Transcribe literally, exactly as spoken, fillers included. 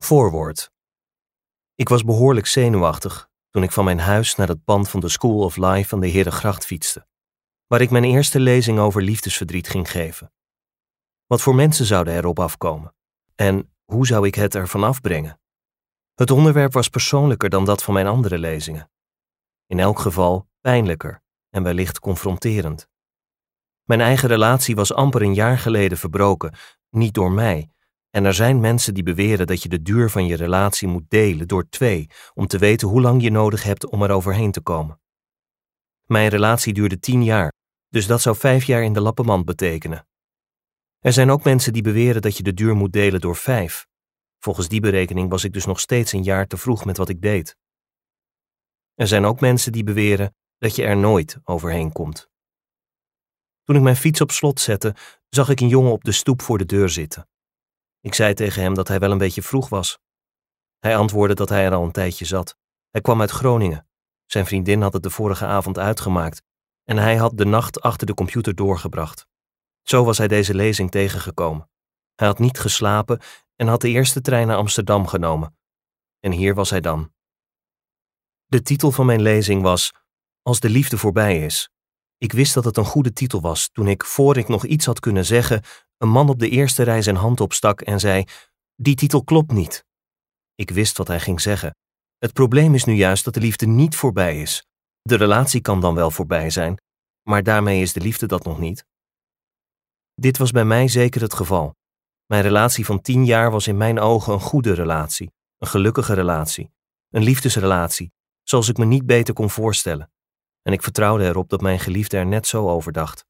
Voorwoord. Ik was behoorlijk zenuwachtig toen ik van mijn huis naar het pand van de School of Life aan de Herengracht fietste, waar ik mijn eerste lezing over liefdesverdriet ging geven. Wat voor mensen zouden erop afkomen? En hoe zou ik het ervan afbrengen? Het onderwerp was persoonlijker dan dat van mijn andere lezingen. In elk geval pijnlijker en wellicht confronterend. Mijn eigen relatie was amper een jaar geleden verbroken, niet door mij. En er zijn mensen die beweren dat je de duur van je relatie moet delen door twee, om te weten hoe lang je nodig hebt om er overheen te komen. Mijn relatie duurde tien jaar, dus dat zou vijf jaar in de lappenmand betekenen. Er zijn ook mensen die beweren dat je de duur moet delen door vijf. Volgens die berekening was ik dus nog steeds een jaar te vroeg met wat ik deed. Er zijn ook mensen die beweren dat je er nooit overheen komt. Toen ik mijn fiets op slot zette, zag ik een jongen op de stoep voor de deur zitten. Ik zei tegen hem dat hij wel een beetje vroeg was. Hij antwoordde dat hij er al een tijdje zat. Hij kwam uit Groningen. Zijn vriendin had het de vorige avond uitgemaakt en hij had de nacht achter de computer doorgebracht. Zo was hij deze lezing tegengekomen. Hij had niet geslapen en had de eerste trein naar Amsterdam genomen. En hier was hij dan. De titel van mijn lezing was Als de liefde voorbij is. Ik wist dat het een goede titel was toen ik, voor ik nog iets had kunnen zeggen, een man op de eerste rij zijn hand opstak en zei: die titel klopt niet. Ik wist wat hij ging zeggen. Het probleem is nu juist dat de liefde niet voorbij is. De relatie kan dan wel voorbij zijn, maar daarmee is de liefde dat nog niet. Dit was bij mij zeker het geval. Mijn relatie van tien jaar was in mijn ogen een goede relatie, een gelukkige relatie, een liefdesrelatie, zoals ik me niet beter kon voorstellen. En ik vertrouwde erop dat mijn geliefde er net zo over dacht.